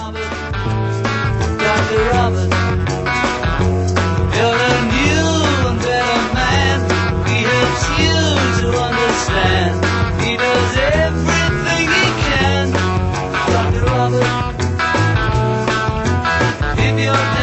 Dr. Robert, you're a new and better man. He helps you to understand. He does everything he can. Dr. Robert, if you're